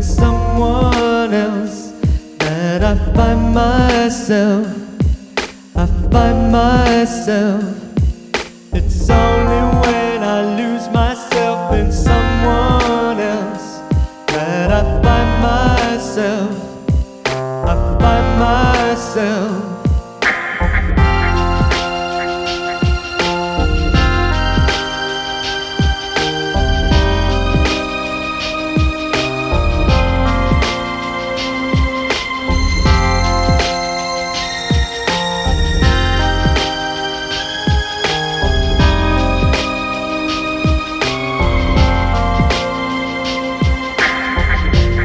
someone else that I find myself. I find myself. It's only when I lose myself in someone else that I find myself. I find myself.